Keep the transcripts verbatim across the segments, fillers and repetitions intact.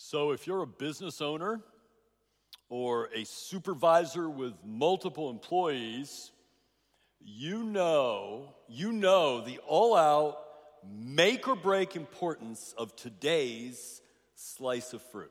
So if you're a business owner or a supervisor with multiple employees, you know, you know the all-out make or break importance of today's slice of fruit.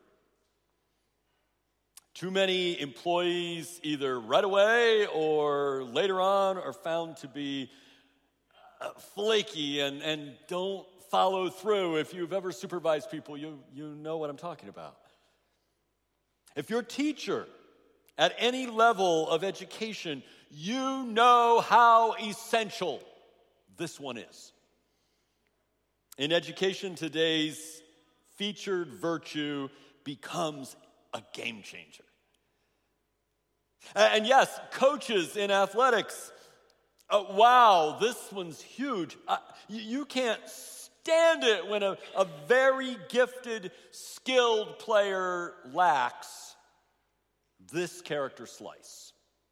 Too many employees either right away or later on are found to be uh, flaky and, and don't follow through. If you've ever supervised people, you, you know what I'm talking about. If you're a teacher at any level of education, you know how essential this one is. In education, today's featured virtue becomes a game changer. And yes, coaches in athletics, uh, wow, this one's huge. Uh, you, you can't stand it when a, a very gifted, skilled player lacks this character slice.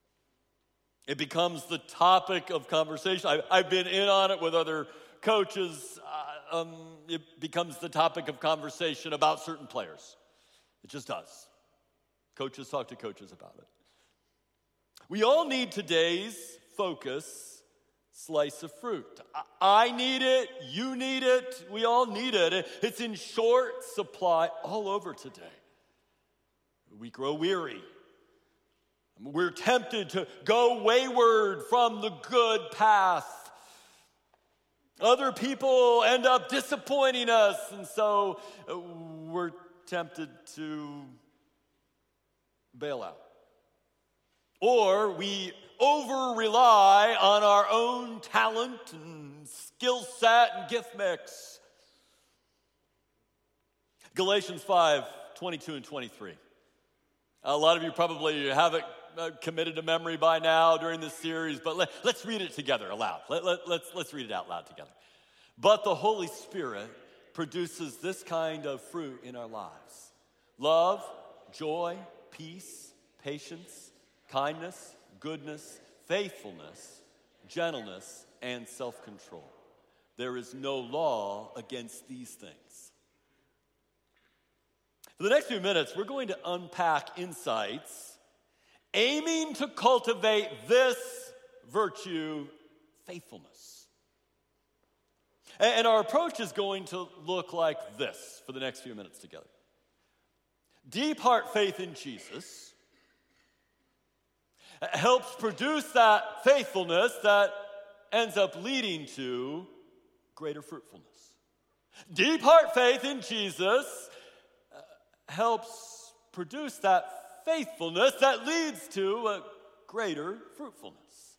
It becomes the topic of conversation. I, I've been in on it with other coaches. Uh, um, it becomes the topic of conversation about certain players. It just does. Coaches talk to coaches about it. We all need today's focus slice of fruit. I need it, you need it, we all need it. It's in short supply all over today. We grow weary. We're tempted to go wayward from the good path. Other people end up disappointing us, and so we're tempted to bail out. Or we over-rely on our own talent and skill set and gift mix. Galatians five, twenty-two and twenty-three. A lot of you probably have it uh, committed to memory by now during this series, but let, let's read it together aloud. Let, let, let's, let's read it out loud together. But the Holy Spirit produces this kind of fruit in our lives: love, joy, peace, patience, kindness, goodness, faithfulness, gentleness, and self-control. There is no law against these things. For the next few minutes, we're going to unpack insights aiming to cultivate this virtue, faithfulness. And our approach is going to look like this for the next few minutes together. Deep heart faith in Jesus helps produce that faithfulness that ends up leading to greater fruitfulness. Deep heart faith in Jesus uh, helps produce that faithfulness that leads to a greater fruitfulness.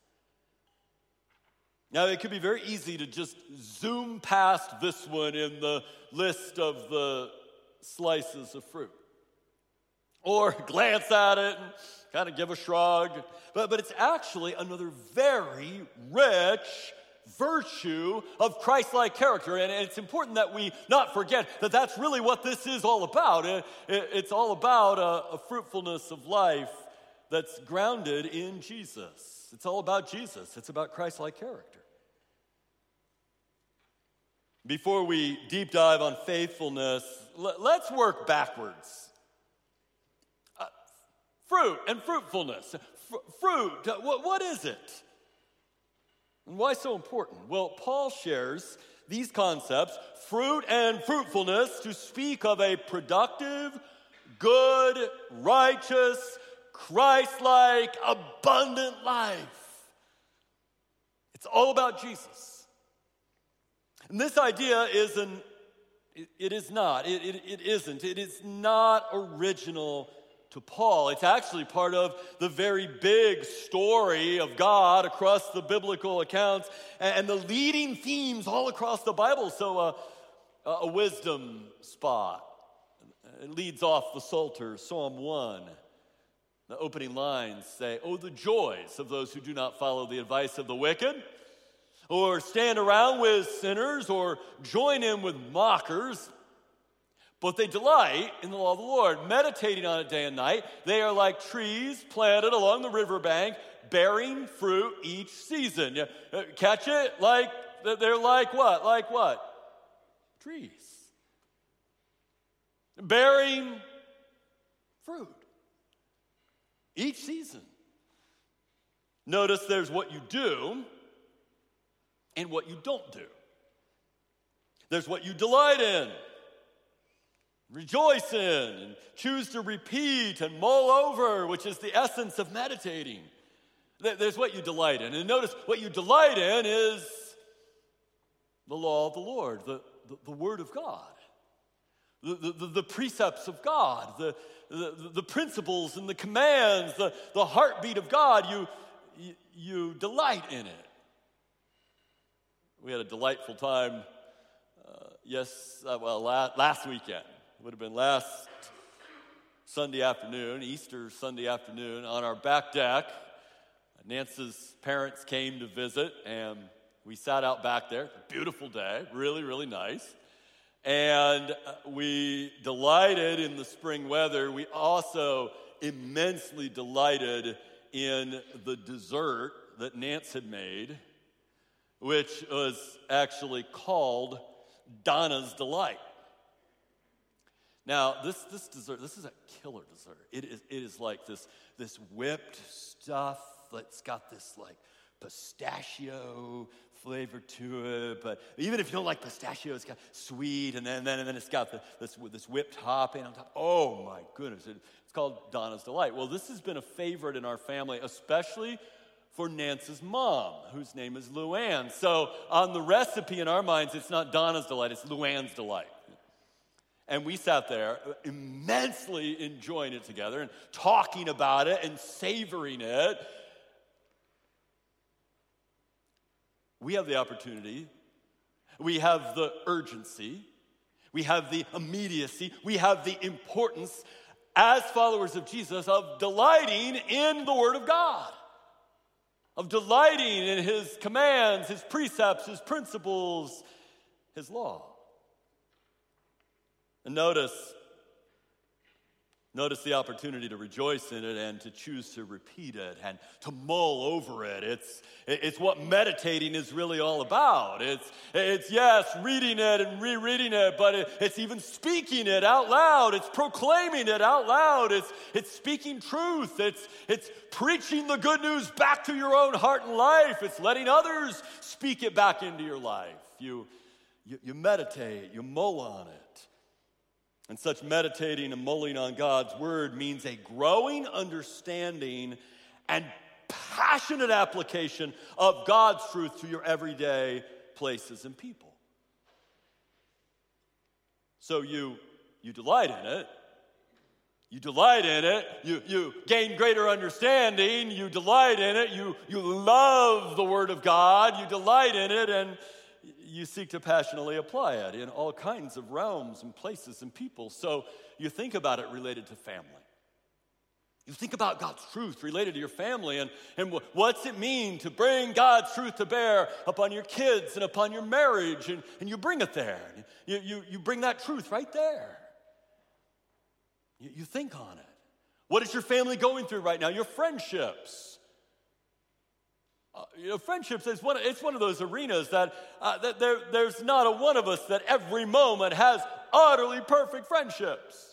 Now, it could be very easy to just zoom past this one in the list of the slices of fruit, or glance at it and kind of give a shrug. But, but it's actually another very rich virtue of Christ-like character. And it's important that we not forget that that's really what this is all about. It, it, it's all about a, a fruitfulness of life that's grounded in Jesus. It's all about Jesus. It's about Christ-like character. Before we deep dive on faithfulness, let, let's work backwards. Uh, fruit and fruitfulness. F- fruit, uh, what, what is it? And why so important? Well, Paul shares these concepts, fruit and fruitfulness, to speak of a productive, good, righteous, Christ-like, abundant life. It's all about Jesus. And this idea isn't, it, it is not, it, it, it isn't, it is not original to Paul. It's actually part of the very big story of God across the biblical accounts and the leading themes all across the Bible. So uh, a wisdom spot. It leads off the Psalter, Psalm one. The opening lines say, "Oh, the joys of those who do not follow the advice of the wicked, or stand around with sinners, or join in with mockers. But they delight in the law of the Lord, meditating on it day and night. They are like trees planted along the riverbank, bearing fruit each season." Catch it? Like, they're like what? Like what? Trees. bearing fruit each season. Notice there's what you do and what you don't do. There's what you delight in, rejoice in, and choose to repeat and mull over, which is the essence of meditating. There's what you delight in. And notice what you delight in is the law of the Lord, the, the, the Word of God, the, the, the precepts of God, the, the, the principles and the commands, the, the heartbeat of God. You, you, you delight in it. We had a delightful time, uh, yes, uh, well, la- last weekend. It would have been last Sunday afternoon, Easter Sunday afternoon, on our back deck. Nance's parents came to visit, and we sat out back there. Beautiful day, really, really nice. And we delighted in the spring weather. We also immensely delighted in the dessert that Nance had made, which was actually called Donna's Delight. Now, this, this dessert, this is a killer dessert. It is, it is like this, this whipped stuff that's got this like pistachio flavor to it, but even if you don't like pistachio, it's got sweet, and then and then, and then it's got the, this this whipped topping on top. Oh my goodness! It, it's called Donna's Delight. Well, this has been a favorite in our family, especially for Nance's mom, whose name is Luann. So on the recipe in our minds, it's not Donna's Delight; it's Luann's Delight. And we sat there immensely enjoying it together and talking about it and savoring it. We have the opportunity, we have the urgency, we have the immediacy, we have the importance as followers of Jesus of delighting in the Word of God, of delighting in His commands, His precepts, His principles, His law. And notice, notice the opportunity to rejoice in it and to choose to repeat it and to mull over it. It's, it's what meditating is really all about. It's, it's yes, reading it and rereading it, but it, it's even speaking it out loud. It's proclaiming it out loud. It's, it's speaking truth. It's, it's preaching the good news back to your own heart and life. It's letting others speak it back into your life. You, you, you meditate, you mull on it. And such meditating and mulling on God's Word means a growing understanding and passionate application of God's truth to your everyday places and people. So you, you delight in it. You delight in it. You, you gain greater understanding. You delight in it. You, you love the Word of God. You delight in it, and you seek to passionately apply it in all kinds of realms and places and people. So you think about it related to family. You think about God's truth related to your family, and, and what's it mean to bring God's truth to bear upon your kids and upon your marriage, and, and you bring it there. You, you, you bring that truth right there. You, you think on it. What is your family going through right now? Your friendships. Uh, you know, friendships is one. It's one of those arenas that uh, that there, there's not a one of us that every moment has utterly perfect friendships.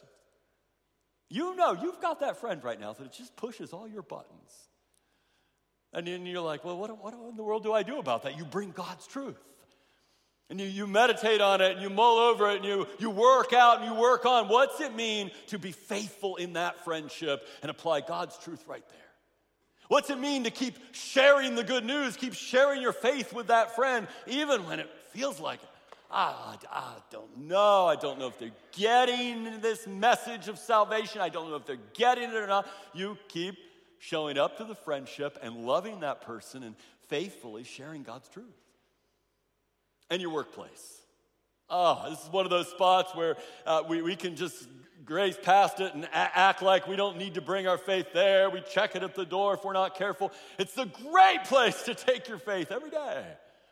You know, you've got that friend right now that it just pushes all your buttons, and then you're like, well, what, what in the world do I do about that? You bring God's truth, and you, you meditate on it, and you mull over it, and you you work out and you work on what's it mean to be faithful in that friendship and apply God's truth right there. What's it mean to keep sharing the good news, keep sharing your faith with that friend, even when it feels like, ah, I don't know. I don't know if they're getting this message of salvation. I don't know if they're getting it or not. You keep showing up to the friendship and loving that person and faithfully sharing God's truth. And your workplace. Oh, this is one of those spots where uh, we, we can just graze past it and a- act like we don't need to bring our faith there. We check it at the door if we're not careful. It's a great place to take your faith every day.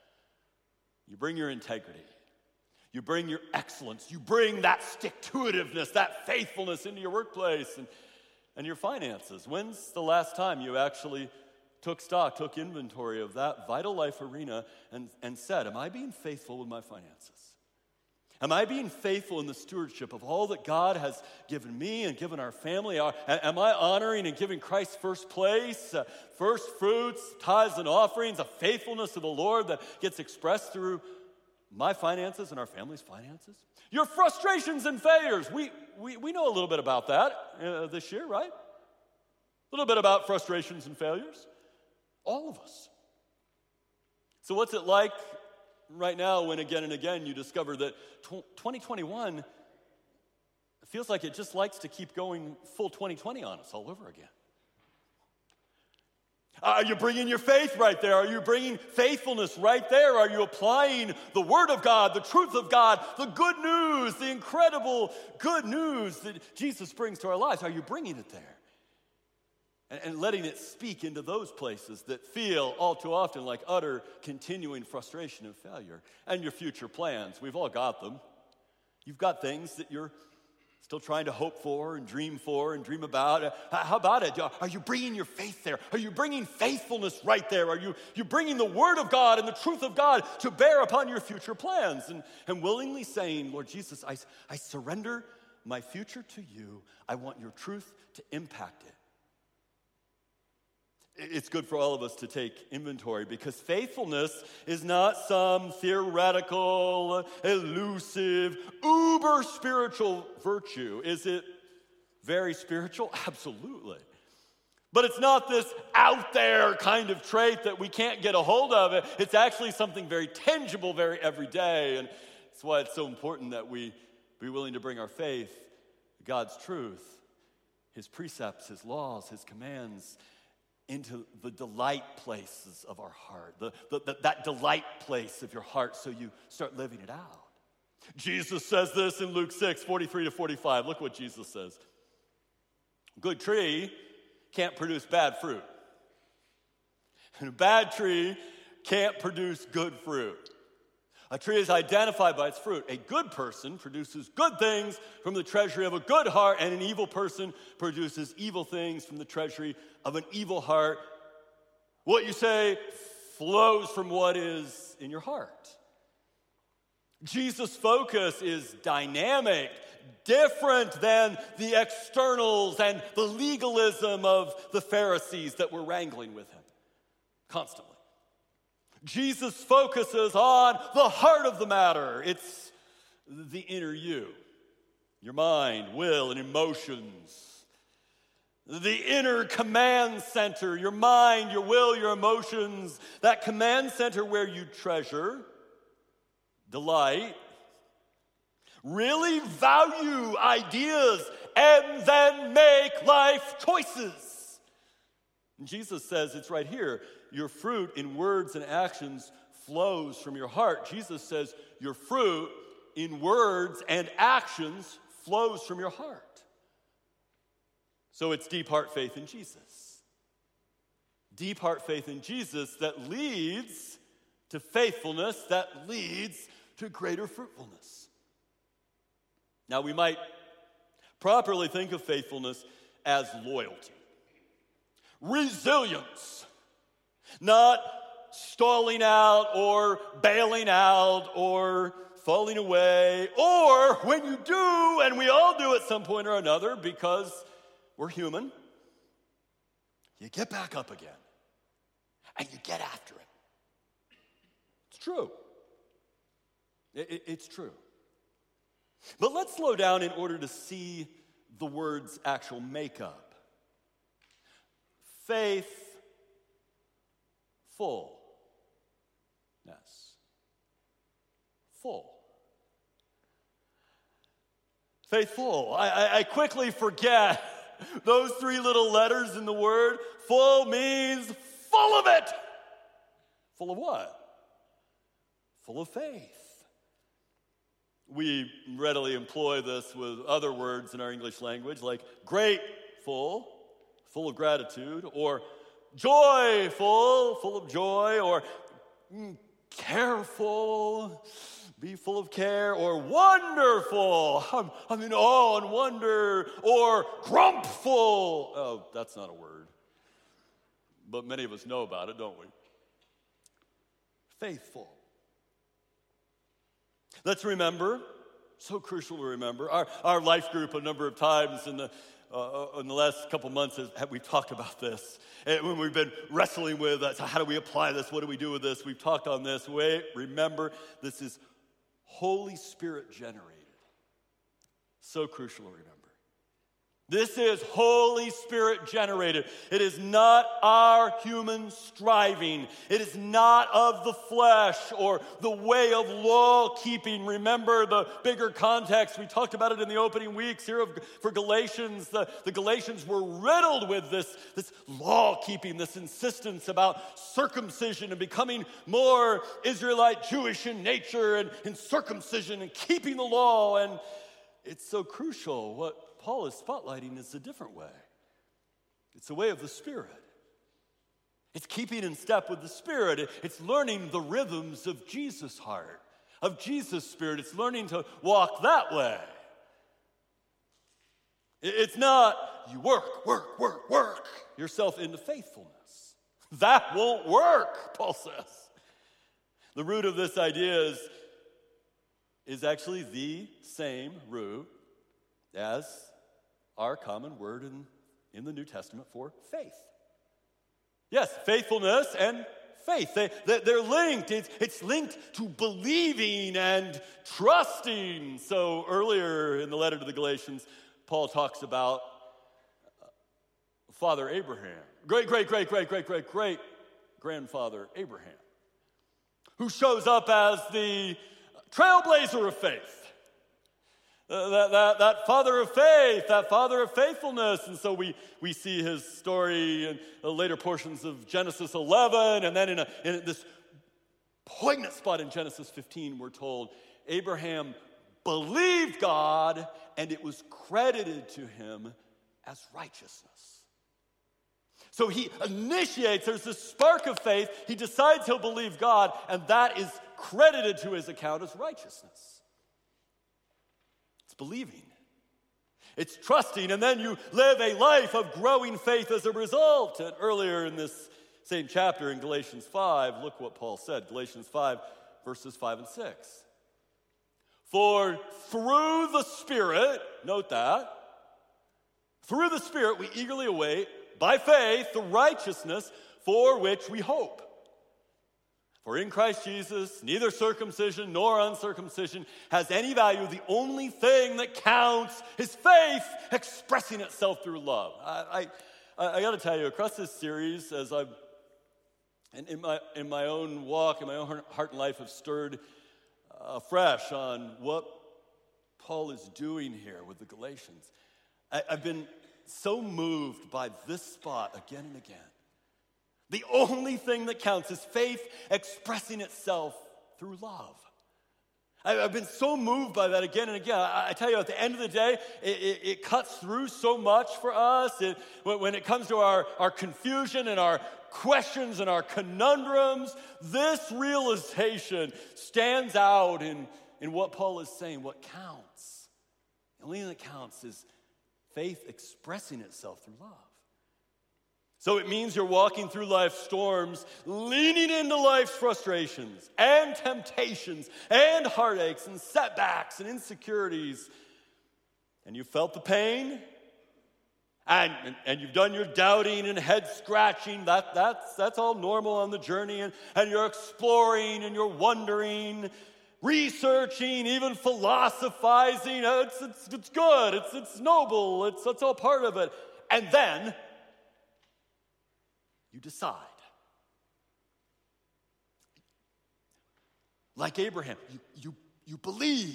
You bring your integrity. You bring your excellence. You bring that stick-to-itiveness, that faithfulness into your workplace and, and your finances. When's the last time you actually took stock, took inventory of that vital life arena and, and said, am I being faithful with my finances? Am I being faithful in the stewardship of all that God has given me and given our family? Are, am I honoring and giving Christ first place, uh, first fruits, tithes and offerings, a faithfulness to the Lord that gets expressed through my finances and our family's finances? Your frustrations and failures. We, we, we know a little bit about that uh, this year, right? A little bit about frustrations and failures. All of us. So what's it like right now when again and again you discover that twenty twenty-one feels like it just likes to keep going full twenty twenty on us all over again? Are you bringing your faith right there? Are you bringing faithfulness right there? Are you applying the Word of God, the truth of God, the good news, the incredible good news that Jesus brings to our lives? Are you bringing it there? And, and letting it speak into those places that feel all too often like utter, continuing frustration and failure. And your future plans, we've all got them. You've got things that you're still trying to hope for and dream for and dream about. How about it? Are you bringing your faith there? Are you bringing faithfulness right there? Are you, you bringing the Word of God and the truth of God to bear upon your future plans? And, and willingly saying, Lord Jesus, I, I surrender my future to you. I want your truth to impact it. It's good for all of us to take inventory because faithfulness is not some theoretical, elusive, uber spiritual virtue. Is it very spiritual? Absolutely. But it's not this out there kind of trait that we can't get a hold of. It's actually something very tangible, very everyday. And that's why it's so important that we be willing to bring our faith, God's truth, His precepts, His laws, His commands, into the delight places of our heart, the, the, the, that delight place of your heart so you start living it out. Jesus says this in Luke six, forty-three to forty-five. Look what Jesus says. A good tree can't produce bad fruit. And a bad tree can't produce good fruit. A tree is identified by its fruit. A good person produces good things from the treasury of a good heart, and an evil person produces evil things from the treasury of an evil heart. What you say flows from what is in your heart. Jesus' focus is dynamic, different than the externals and the legalism of the Pharisees that were wrangling with him constantly. Jesus focuses on the heart of the matter. It's the inner you, your mind, will, and emotions. The inner command center, your mind, your will, your emotions, that command center where you treasure, delight, really value ideas, and then make life choices. And Jesus says it's right here. Your fruit in words and actions flows from your heart. Jesus says your fruit in words and actions flows from your heart. So it's deep heart faith in Jesus. Deep heart faith in Jesus that leads to faithfulness, that leads to greater fruitfulness. Now we might properly think of faithfulness as loyalty, resilience, not stalling out or bailing out or falling away, or when you do, and we all do at some point or another because we're human, you get back up again and you get after it. It's true. It, it, it's true. But let's slow down in order to see the word's actual makeup. Faith. Fullness. Full. Faithful. I, I, I quickly forget those three little letters in the word. Full means full of it. Full of what? Full of faith. We readily employ this with other words in our English language, like grateful, full of gratitude, or joyful, full of joy, or mm, careful, be full of care, or wonderful, I'm, I'm in awe and wonder, or grumpful. Oh, that's not a word, but many of us know about it, don't we? Faithful. Let's remember So crucial to remember. Our, our life group, a number of times in the, uh, in the last couple months, has, have, we've talked about this. And when we've been wrestling with, uh, so how do we apply this? What do we do with this? We've talked on this. Wait, remember, this is Holy Spirit generated. So crucial to remember. This is Holy Spirit generated. It is not our human striving. It is not of the flesh or the way of law keeping. Remember the bigger context. We talked about it in the opening weeks here of, for Galatians. The, the Galatians were riddled with this, this law keeping, this insistence about circumcision and becoming more Israelite Jewish in nature and, and circumcision and keeping the law. And it's so crucial. What Paul is spotlighting is a different way. It's the way of the Spirit. It's keeping in step with the Spirit. It's learning the rhythms of Jesus' heart, of Jesus' Spirit. It's learning to walk that way. It's not you work, work, work, work yourself into faithfulness. That won't work, Paul says. The root of this idea is, is actually the same root as our common word in, in the New Testament for faith. Yes, faithfulness and faith. They, they, they're linked. It's, it's linked to believing and trusting. So earlier in the letter to the Galatians, Paul talks about Father Abraham, great, great, great, great, great, great, great grandfather Abraham, who shows up as the trailblazer of faith. Uh, that, that, that father of faith, that father of faithfulness. And so we, we see his story in the later portions of Genesis eleven, and then in, a, in this poignant spot in Genesis fifteen, we're told Abraham believed God, and it was credited to him as righteousness. So he initiates, there's this spark of faith, he decides he'll believe God, and that is credited to his account as righteousness. Believing. It's trusting, and then you live a life of growing faith as a result. And earlier in this same chapter in Galatians five, look what Paul said. Galatians five, verses five and six. For through the Spirit, note that, through the Spirit we eagerly await, by faith, the righteousness for which we hope. For in Christ Jesus, neither circumcision nor uncircumcision has any value. The only thing that counts is faith expressing itself through love. I, I, I got to tell you, across this series, as I've, in, in, my, in my own walk, in my own heart and life, have stirred afresh on what Paul is doing here with the Galatians. I, I've been so moved by this spot again and again. The only thing that counts is faith expressing itself through love. I've been so moved by that again and again. I tell you, at the end of the day, it, it, it cuts through so much for us. It, when it comes to our, our confusion and our questions and our conundrums, this realization stands out in, in what Paul is saying, what counts. The only thing that counts is faith expressing itself through love. So it means you're walking through life's storms, leaning into life's frustrations and temptations and heartaches and setbacks and insecurities. And you felt the pain, and, and, and you've done your doubting and head scratching. That, that's, that's all normal on the journey. And, and you're exploring and you're wondering, researching, even philosophizing. It's, it's, it's good, it's, it's noble, it's, it's all part of it. And then you decide. Like Abraham, you, you, you believe.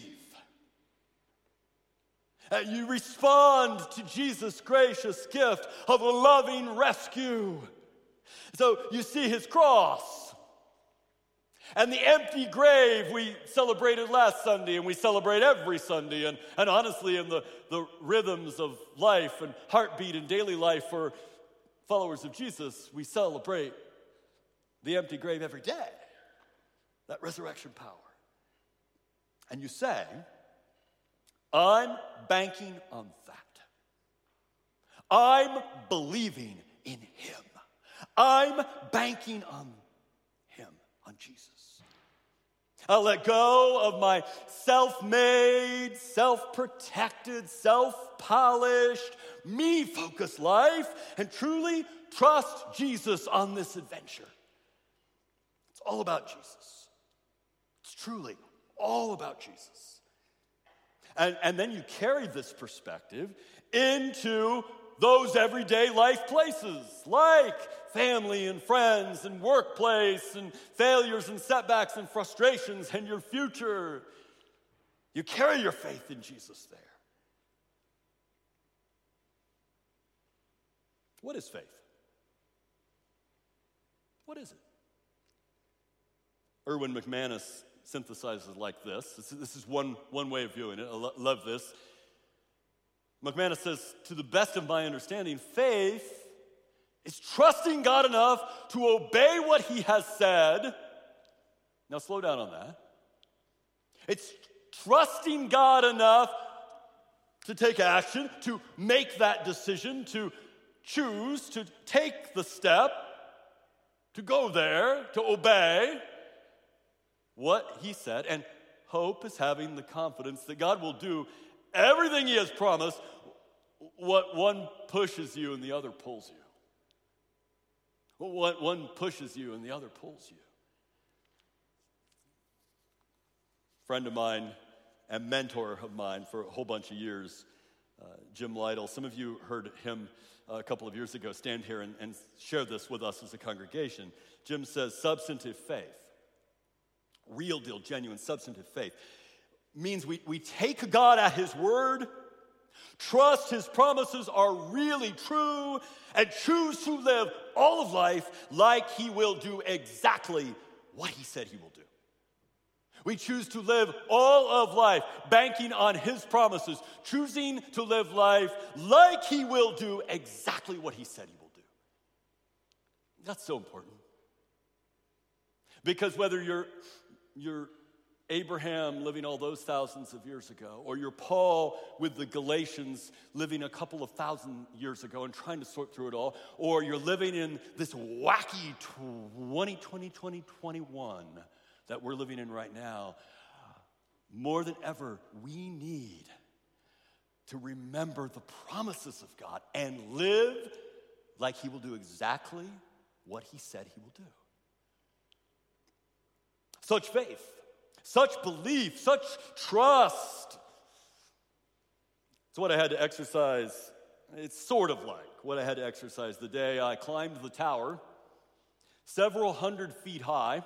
Uh, you respond to Jesus' gracious gift of a loving rescue. So you see his cross. And the empty grave we celebrated last Sunday, and we celebrate every Sunday. And, and honestly, in the, the rhythms of life and heartbeat and daily life for followers of Jesus, we celebrate the empty grave every day, that resurrection power. And you say, I'm banking on that. I'm believing in him. I'm banking on him, on Jesus. I'll let go of my self-made, self-protected, self-polished, me-focused life and truly trust Jesus on this adventure. It's all about Jesus. It's truly all about Jesus. And, and then you carry this perspective into those everyday life places, like family and friends and workplace and failures and setbacks and frustrations and your future. You carry your faith in Jesus there. What is faith? What is it? Erwin McManus synthesizes like this. This is, this is one, one way of viewing it. I lo- love this. McManus says, to the best of my understanding, faith is trusting God enough to obey what he has said. Now slow down on that. It's trusting God enough to take action, to make that decision, to choose, to take the step, to go there, to obey what he said. And hope is having the confidence that God will do everything he has promised. What one pushes you and the other pulls you. What one pushes you and the other pulls you. Friend of mine and mentor of mine for a whole bunch of years, uh, Jim Lytle. Some of you heard him a couple of years ago stand here and, and share this with us as a congregation. Jim says substantive faith, real deal, genuine substantive faith, means we, we take God at his word, trust his promises are really true, and choose to live all of life like he will do exactly what he said he will do. We choose to live all of life banking on his promises, choosing to live life like he will do exactly what he said he will do. That's so important. Because whether you're, you're Abraham living all those thousands of years ago, or you're Paul with the Galatians living a couple of thousand years ago and trying to sort through it all, or you're living in this wacky twenty twenty, twenty twenty-one that we're living in right now, more than ever, we need to remember the promises of God and live like he will do exactly what he said he will do. Such faith, such belief, such trust. It's what I had to exercise. It's sort of like what I had to exercise the day I climbed the tower, several hundred feet high.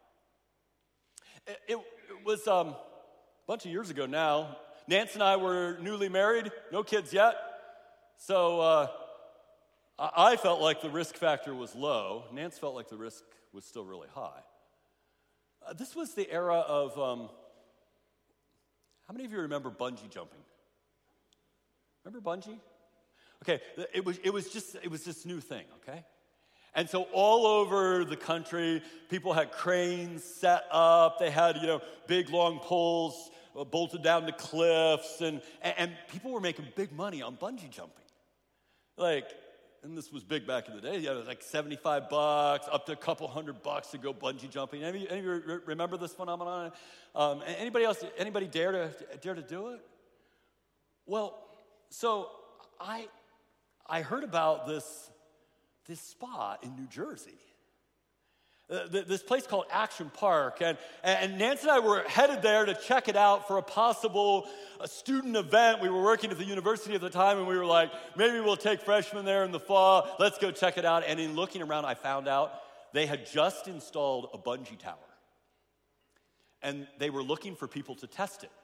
It, it, it was um, a bunch of years ago now. Nance and I were newly married, no kids yet. So uh, I, I felt like the risk factor was low. Nance felt like the risk was still really high. Uh, this was the era of, um, how many of you remember bungee jumping? Remember bungee? Okay, it was, it was just, it was this new thing, okay? And so all over the country, people had cranes set up. They had, you know, big long poles uh, bolted down to cliffs, and, and and people were making big money on bungee jumping. Like, and this was big back in the day. Yeah, it was like seventy-five bucks, up to a couple hundred bucks to go bungee jumping. Any, any of you re- remember this phenomenon? Um, anybody else? Anybody dare to dare to do it? Well, so I I heard about this. this spot in New Jersey, uh, th- this place called Action Park. And, and Nance and I were headed there to check it out for a possible uh, student event. We were working at the university at the time, and we were like, maybe we'll take freshmen there in the fall. Let's go check it out. And in looking around, I found out they had just installed a bungee tower. And they were looking for people to test it.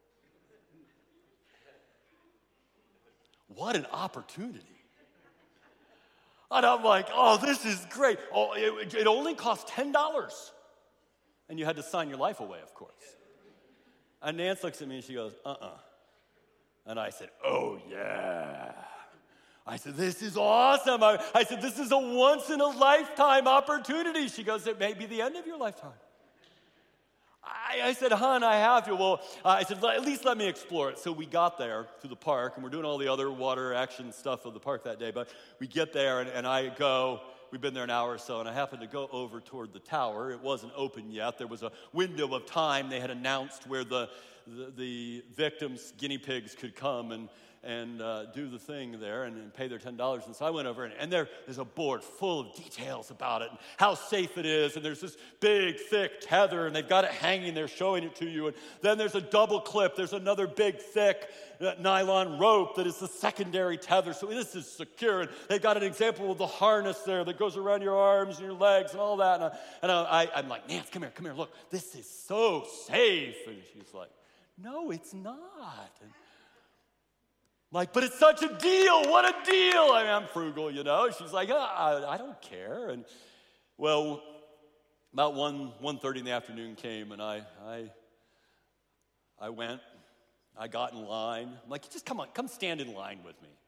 What an opportunity. And I'm like, oh, this is great. Oh, it, it only cost ten dollars. And you had to sign your life away, of course. And Nance looks at me and she goes, uh-uh. And I said, oh, yeah. I said, this is awesome. I, I said, this is a once-in-a-lifetime opportunity. She goes, it may be the end of your lifetime. I, I said, hon, I have to. Well, uh, I said, at least let me explore it. So we got there to the park, and we're doing all the other water action stuff of the park that day. But we get there, and, and I go, we'd been there an hour or so, and I happened to go over toward the tower. It wasn't open yet. There was a window of time. They had announced where the the, the victims, guinea pigs, could come and and uh, do the thing there and, and pay their ten dollars. And so I went over, and, and there is a board full of details about it and how safe it is. And there's this big, thick tether, and they've got it hanging there showing it to you. And then there's a double clip. There's another big, thick uh, nylon rope that is the secondary tether. So this is secure. And they've got an example of the harness there that goes around your arms and your legs and all that. And, I, and I, I'm like, Nance, come here, come here. Look, this is so safe. And she's like, no, it's not. And like, but it's such a deal. What a deal. I mean, I'm frugal, you know. She's like, oh, I, I don't care. And well, about one one thirty in the afternoon came, and I I I went. I got in line. I'm like, just come on, come stand in line with me.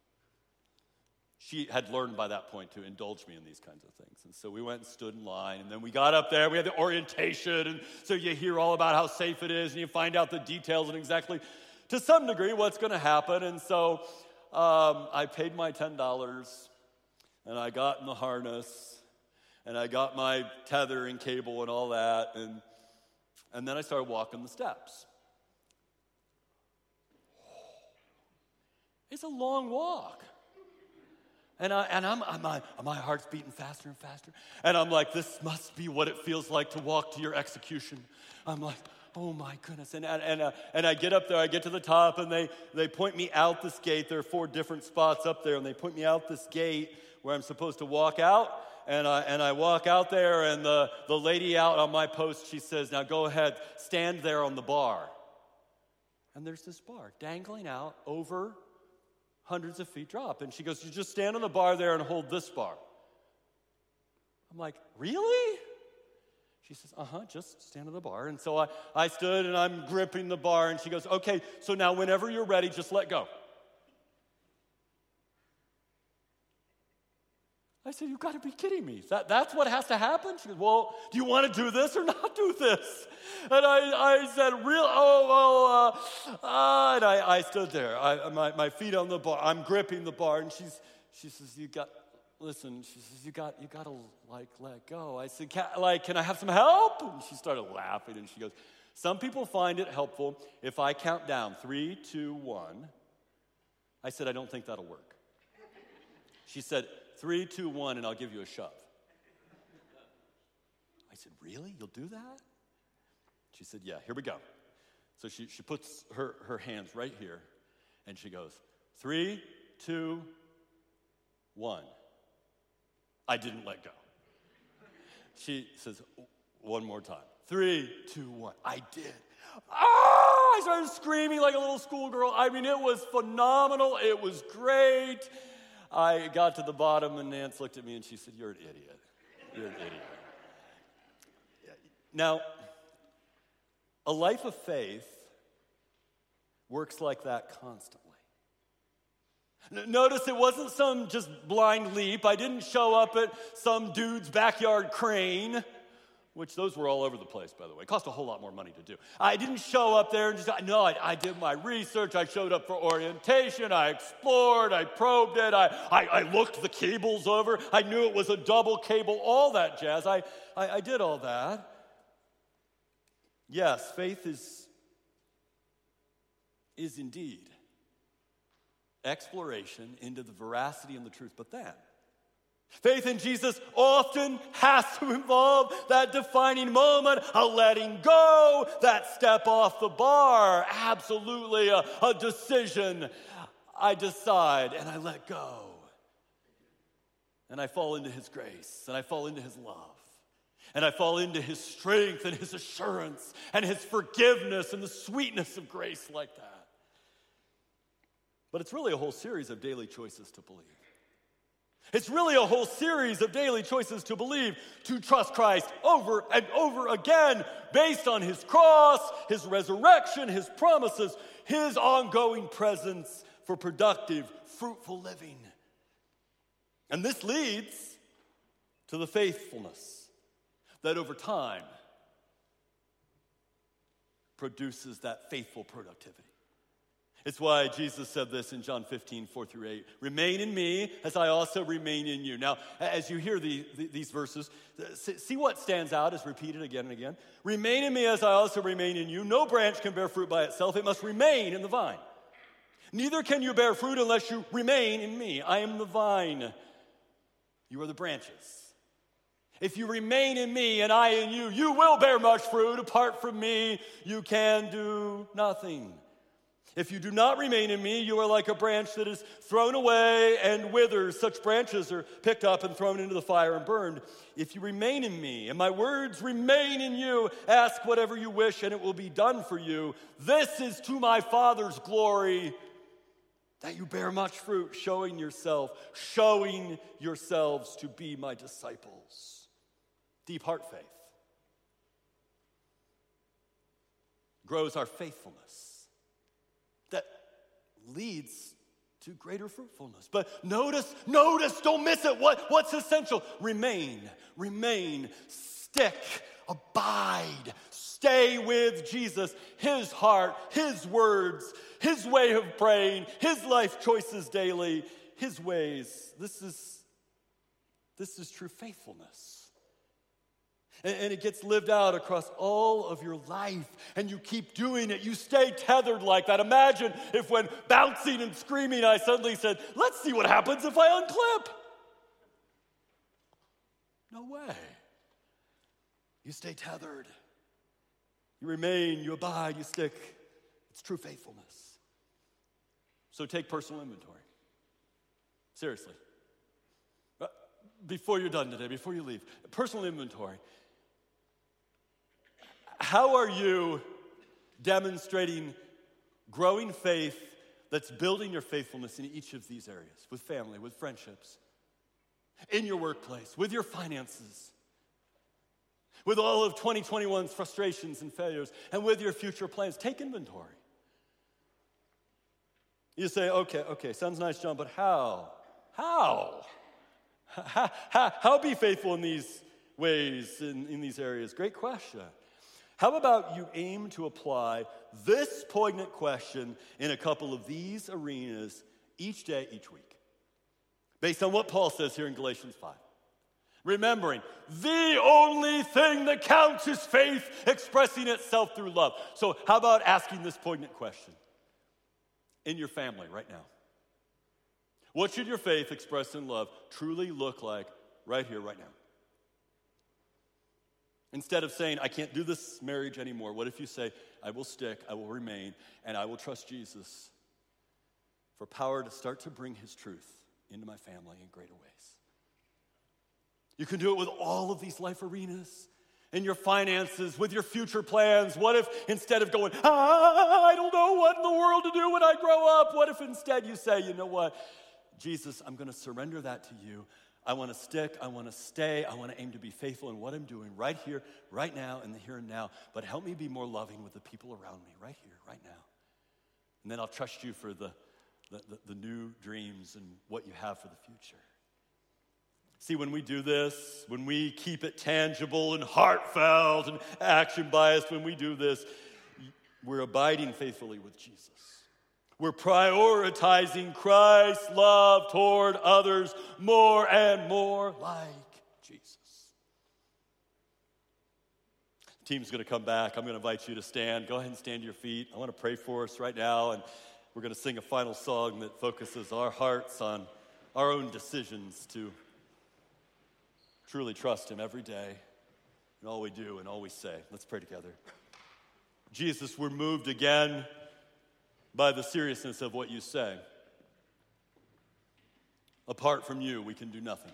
She had learned by that point to indulge me in these kinds of things. And so we went and stood in line, and then we got up there. We had the orientation, and so you hear all about how safe it is, and you find out the details and exactly, to some degree, what's going to happen. And so um, I paid my ten dollars, and I got in the harness, and I got my tether and cable and all that, and, and then I started walking the steps. It's a long walk. And, I, and I'm, I'm, my, my heart's beating faster and faster. And I'm like, this must be what it feels like to walk to your execution. I'm like, oh my goodness. And, and, and, uh, and I get up there, I get to the top, and they, they point me out this gate. There are four different spots up there, and they point me out this gate where I'm supposed to walk out. And I, and I walk out there, and the, the lady out on my post, she says, now go ahead, stand there on the bar. And there's this bar dangling out over hundreds of feet drop. And she goes, you just stand on the bar there and hold this bar. I'm like, really? She says, uh-huh, just stand on the bar. And so I, I stood, and I'm gripping the bar, and she goes, okay, so now whenever you're ready, just let go. I said, you've got to be kidding me. That, that's what has to happen? She goes, well, do you want to do this or not do this? And I, I said, real, oh, well, uh, uh, and I, I stood there, I, my, my feet on the bar, I'm gripping the bar, and she's, she says, you got, listen, she says, you got, you got to, like, let go. I said, can, like, can I have some help? And she started laughing, and she goes, some people find it helpful if I count down, three, two, one. I said, I don't think that'll work. She said, three, two, one, and I'll give you a shove. I said, really? You'll do that? She said, yeah, here we go. So she, she puts her, her hands right here, and she goes, three, two, one. I didn't let go. She says, one more time. Three, two, one. I did. Ah! I started screaming like a little schoolgirl. I mean, it was phenomenal. It was great. I got to the bottom, and Nance looked at me, and she said, you're an idiot. You're an idiot. Now, a life of faith works like that constantly. Notice it wasn't some just blind leap. I didn't show up at some dude's backyard crane, which those were all over the place, by the way. It cost a whole lot more money to do. I didn't show up there and just, no, I, I did my research. I showed up for orientation. I explored. I probed it. I, I, I looked the cables over. I knew it was a double cable, all that jazz. I, I, I did all that. Yes, faith is, is indeed exploration into the veracity and the truth. But then, faith in Jesus often has to involve that defining moment, a letting go, that step off the bar, absolutely a, a decision. I decide and I let go. And I fall into his grace, and I fall into his love, and I fall into his strength and his assurance and his forgiveness and the sweetness of grace like that. But it's really a whole series of daily choices to believe. It's really a whole series of daily choices to believe, to trust Christ over and over again, based on his cross, his resurrection, his promises, his ongoing presence for productive, fruitful living. And this leads to the faithfulness that over time produces that faithful productivity. It's why Jesus said this in John fifteen, four through eight. Remain in me as I also remain in you. Now, as you hear the, the, these verses, see what stands out is repeated again and again. Remain in me as I also remain in you. No branch can bear fruit by itself. It must remain in the vine. Neither can you bear fruit unless you remain in me. I am the vine. You are the branches. If you remain in me and I in you, you will bear much fruit. Apart from me, you can do nothing. If you do not remain in me, you are like a branch that is thrown away and withers. Such branches are picked up and thrown into the fire and burned. If you remain in me and my words remain in you, ask whatever you wish and it will be done for you. This is to my Father's glory, that you bear much fruit, showing yourself, showing yourselves to be my disciples. Deep heart faith grows our faithfulness. That leads to greater fruitfulness. But notice, notice, don't miss it. What, what's essential? Remain, remain, stick, abide, stay with Jesus, his heart, his words, his way of praying, his life choices daily, his ways. This is, this is true faithfulness. And it gets lived out across all of your life, and you keep doing it. You stay tethered like that. Imagine if when bouncing and screaming, I suddenly said, let's see what happens if I unclip. No way. You stay tethered. You remain, you abide, you stick. It's true faithfulness. So take personal inventory. Seriously. Before you're done today, before you leave, personal inventory. How are you demonstrating growing faith that's building your faithfulness in each of these areas? With family, with friendships, in your workplace, with your finances, with all of twenty twenty-one's frustrations and failures, and with your future plans. Take inventory. You say, okay, okay, sounds nice, John, but how? How? How, how, how be faithful in these ways, in, in these areas? Great question. How about you aim to apply this poignant question in a couple of these arenas each day, each week, based on what Paul says here in Galatians five. Remembering, the only thing that counts is faith expressing itself through love. So how about asking this poignant question in your family right now? What should your faith expressed in love truly look like right here, right now? Instead of saying, I can't do this marriage anymore, what if you say, I will stick, I will remain, and I will trust Jesus for power to start to bring his truth into my family in greater ways? You can do it with all of these life arenas, in your finances, with your future plans. What if instead of going, ah, I don't know what in the world to do when I grow up, what if instead you say, you know what, Jesus, I'm going to surrender that to you. I want to stick, I want to stay, I want to aim to be faithful in what I'm doing right here, right now, in the here and now. But help me be more loving with the people around me right here, right now. And then I'll trust you for the, the, the, the new dreams and what you have for the future. See, when we do this, when we keep it tangible and heartfelt and action-biased, when we do this, we're abiding faithfully with Jesus. We're prioritizing Christ's love toward others more and more like Jesus. The team's going to come back. I'm going to invite you to stand. Go ahead and stand to your feet. I want to pray for us right now, and we're going to sing a final song that focuses our hearts on our own decisions to truly trust him every day in all we do and all we say. Let's pray together. Jesus, we're moved again by the seriousness of what you say. Apart from you, we can do nothing.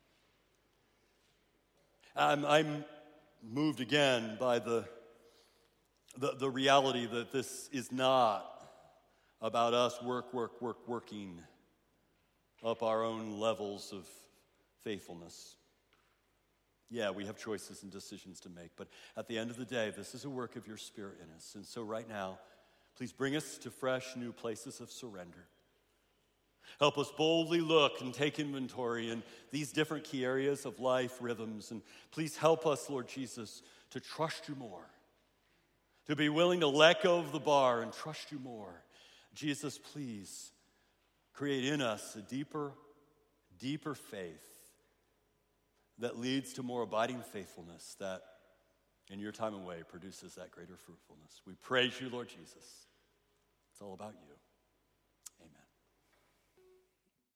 I'm, I'm moved again by the, the, the reality that this is not about us work, work, work, working up our own levels of faithfulness. Yeah, we have choices and decisions to make, but at the end of the day, this is a work of your Spirit in us. And so right now, please bring us to fresh, new places of surrender. Help us boldly look and take inventory in these different key areas of life, rhythms. And please help us, Lord Jesus, to trust you more, to be willing to let go of the bar and trust you more. Jesus, please create in us a deeper, deeper faith that leads to more abiding faithfulness that in your time and way produces that greater fruitfulness. We praise you, Lord Jesus. It's all about you.